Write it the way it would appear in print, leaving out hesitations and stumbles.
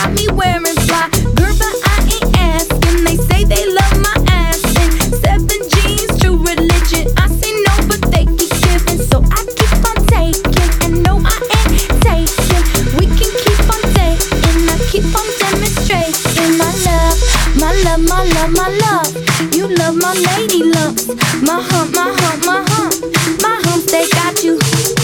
got me wearing fly. Girl, but I ain't asking. They say they love my ass and 7 G's, true religion. I say no, but they keep giving, so I keep on taking. And no, I ain't taking. We can keep on dating. I keep on demonstrating my love, my love, my love, my love. You love my lady love, my hump, my hump, my hump. My humps, they got you.